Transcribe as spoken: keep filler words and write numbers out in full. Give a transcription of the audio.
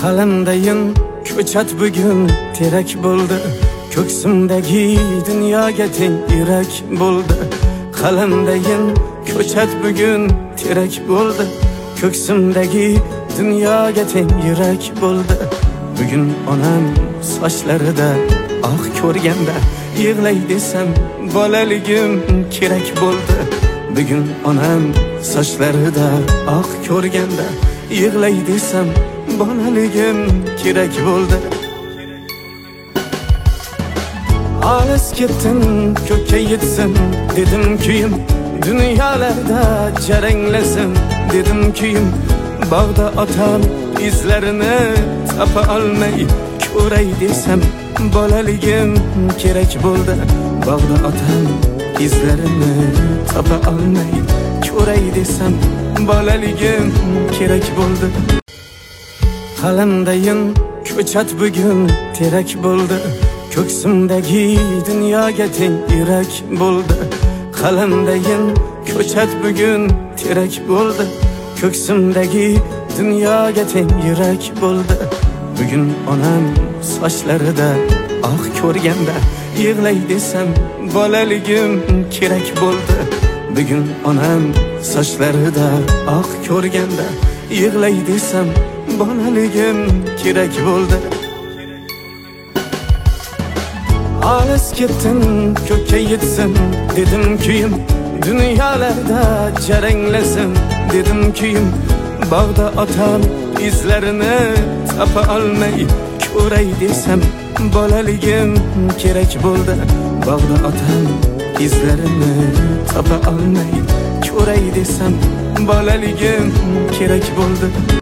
Qalamdayin ko'chat bugun terak bo'ldi. Ko'ksimdagi dunyoga teng yurak bo'ldi. Qalamdayin ko'chat bugun terak bo'ldi. Ko'ksimdagi dunyoga teng yurak bo'ldi. Bugun onam sochlarida oq ko'rganda yig'lay desam bolaligim kerak bo'ldi. Bugun onam sochlarida oq ko'rganda yig'lay desam bolaligim kerak bo'ldi. Olis ketdim ko'kka yetsin dedim kuyim, dunyolarda jaranglasin dedim kuyim. Bog'da otam izlarini topa olmay ko'ray desam bolaligim kerak bo'ldi. Bog'da otam izlarini topa olmay ko'ray desam bolaligim kerak bo'ldi. Qalamdayin ko'chat bugun terak bo'ldi. Ko'ksimdagi dunyoga teng yurak bo'ldi. Qalamdayin ko'chat bugun terak bo'ldi. Ko'ksimdagi dunyoga teng yurak bo'ldi. Bugun onam sochlarida oq ko'rganda yig'lay desam bolaligim kerak bo'ldi. Bugun onam sochlarida oq ko'rganda yig'lay desam bolaligim kerak bo'ldi. Olis ketdim ko'kka yetsin dedim kuyim, dunyolarda jaranglasin dedim kuyim. Bog'da otam izlarini topa olmay ko'ray desam bolaligim kerak bo'ldi. Bog'da otam izlarini topa olmay ko'ray desam bolaligim kerak bo'ldi.